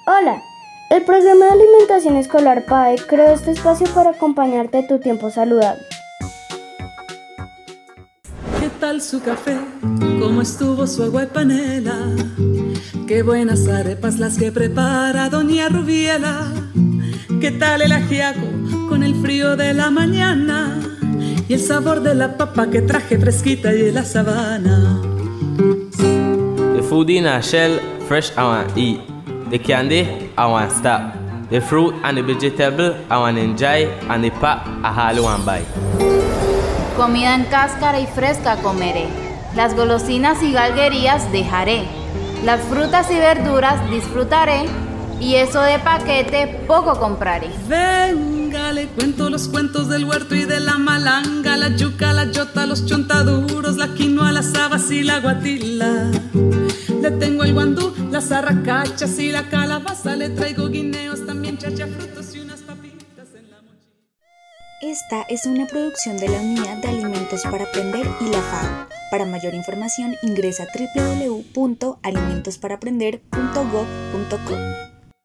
Hola, el programa de alimentación escolar PAE creó este espacio para acompañarte en tu tiempo saludable. ¿Qué tal su café? ¿Cómo estuvo su agua y panela? Qué buenas arepas las que prepara doña Rubiela. ¿Qué tal el ajiaco con el frío de la mañana? Y el sabor de la papa que traje fresquita y de la sabana. The food in a shell, fresh I want eat. The candy, I want stop. The fruit and the vegetable, I want enjoy. And the pop, I all want buy. Comida en cáscara y fresca comeré. Las golosinas y galguerías dejaré. Las frutas y verduras disfrutaré. Y eso de paquete poco compraré. Venga, le cuento los cuentos del huerto y de la malanga, la yuca, la yota, los chontaduros, la quinoa, las habas y la guatila. Le tengo el guandú, las arracachas y la calabaza. Le traigo guineos, también chachafrutos y unas papitas en la mochila. Esta es una producción de la Unidad de Alimentos para Aprender y la FAO. Para mayor información ingresa a www.alimentosparaprender.gov.co.